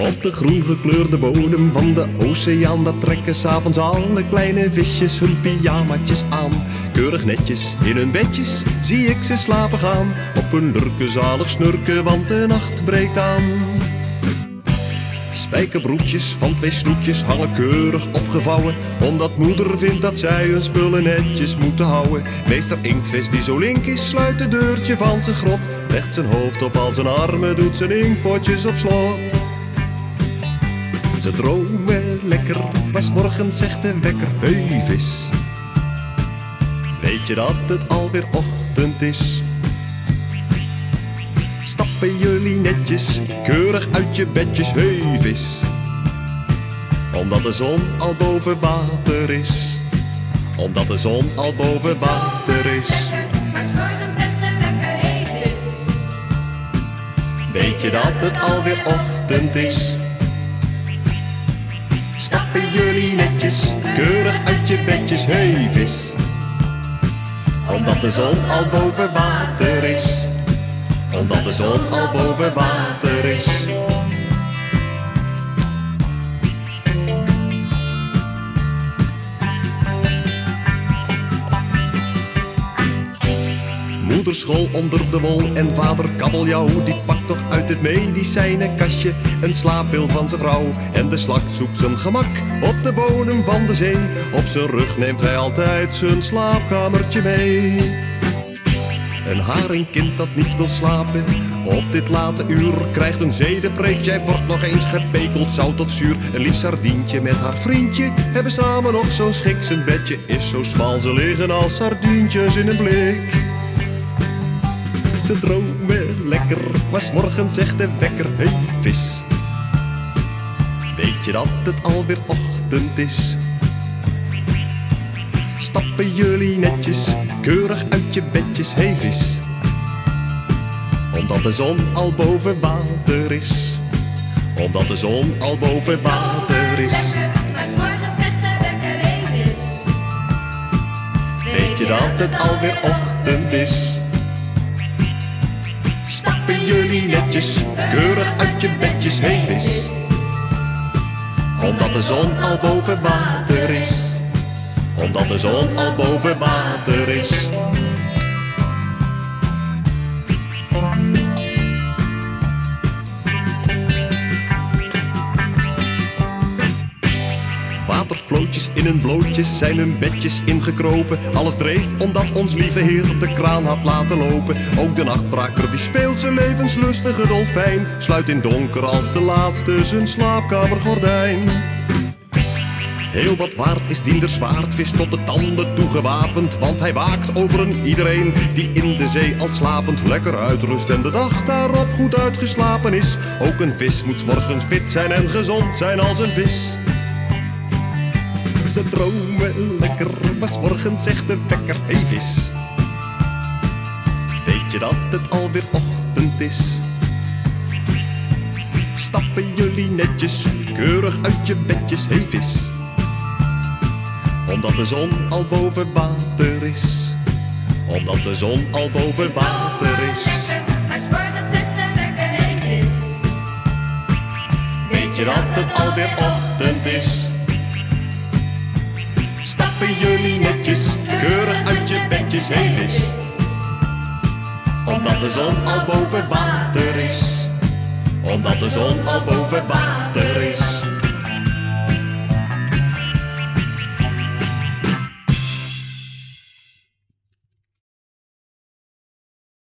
Op de groen gekleurde bodem van de oceaan, daar trekken 's avonds alle kleine visjes hun pyjamaatjes aan. Keurig netjes in hun bedjes zie ik ze slapen gaan. Op hun lurken zalig snurken, want de nacht breekt aan. Spijkerbroekjes van 2 snoetjes hangen keurig opgevouwen, omdat moeder vindt dat zij hun spullen netjes moeten houden. Meester Inktvis die zo link is, sluit het deurtje van zijn grot, legt zijn hoofd op al zijn armen, doet zijn inkpotjes op slot. Ze dromen lekker, maar 's morgens zegt de wekker: hey vis, weet je dat het alweer ochtend is? Stappen jullie netjes, keurig uit je bedjes, hey vis, omdat de zon al boven water is. Omdat de zon al boven water is. Maar 's morgens zegt de wekker: hey vis, weet je dat het alweer ochtend is? Stappen jullie netjes, keurig uit je bedjes, hey vis, omdat de zon al boven water is. Omdat de zon al boven water is. Moeder school onder de wol en vader kabeljauw, die pakt toch uit het medicijnenkastje een slaappil van zijn vrouw. En de slakt zoekt zijn gemak op de bodem van de zee. Op zijn rug neemt hij altijd zijn slaapkamertje mee. Een haringkind dat niet wil slapen op dit late uur krijgt een zedenpreek. Jij wordt nog eens gepekeld, zout of zuur. Een lief sardientje met haar vriendje hebben samen nog zo'n schik. Zijn bedje is zo smal, ze liggen als sardientjes in een blik. Ze dromen lekker, maar 's morgens zegt de wekker: hey vis, weet je dat het alweer ochtend is? Stappen jullie netjes, keurig uit je bedjes, hey vis, omdat de zon al boven water is. Omdat de zon al boven water is. maar 's morgens zegt de wekker: hey vis, weet je dat het alweer ochtend is? Stappen jullie netjes, keurig uit je bedjes, hey vis, omdat de zon al boven water is. Omdat de zon al boven water is. Watervlootjes in hun blootjes zijn hun bedjes ingekropen. Alles dreef omdat ons lieve Heer de kraan had laten lopen. Ook de nachtbraker die speelt zijn levenslustige dolfijn, sluit in donker als de laatste zijn slaapkamergordijn. Heel wat waard is diender zwaardvis, tot de tanden toe gewapend, want hij waakt over een iedereen die in de zee al slapend lekker uitrust en de dag daarop goed uitgeslapen is. Ook een vis moet 's morgens fit zijn en gezond zijn als een vis. Ze dromen lekker, maar 's morgens zegt de wekker: hey vis, weet je dat het alweer ochtend is? Stappen jullie netjes, keurig uit je bedjes, hey vis, omdat de zon al boven water is. Omdat de zon al boven water is. maar 's morgens zegt de wekker: hey vis, weet je dat het alweer ochtend is? Stappen jullie netjes, keurig uit je bedjes, hey vis, omdat de zon al boven water is. Omdat de zon al boven water is.